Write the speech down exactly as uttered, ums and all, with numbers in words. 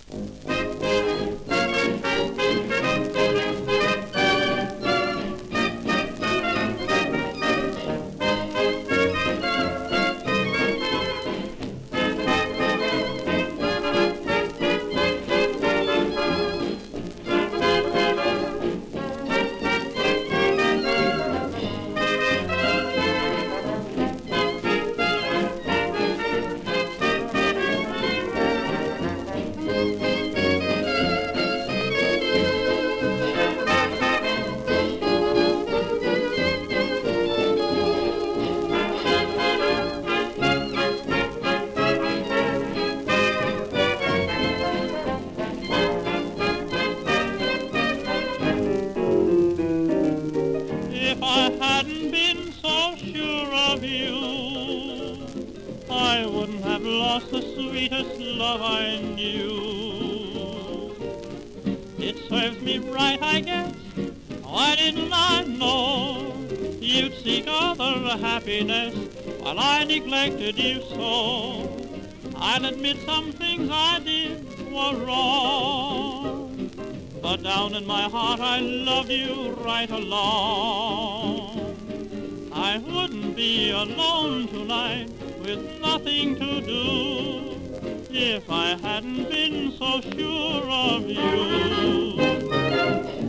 If I hadn't been so sure of you, I wouldn't have lost the sweetest love I knew. It serves me right, I guess. Why didn't I know you'd seek other happiness while I neglected you so? I'll admit some things I did were wrong, but down in my heart I love you right along. I wouldn't be alone tonight with nothing to do if I hadn't been so sure of you.